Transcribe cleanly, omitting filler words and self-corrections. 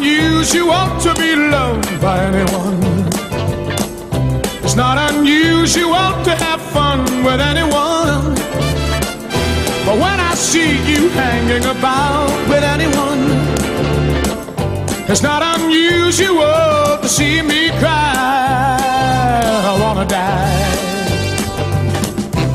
unusual to be loved by anyone. It's not unusual to have fun with anyone. But when I see you hanging about with anyone, it's not unusual to see me cry. I wanna die.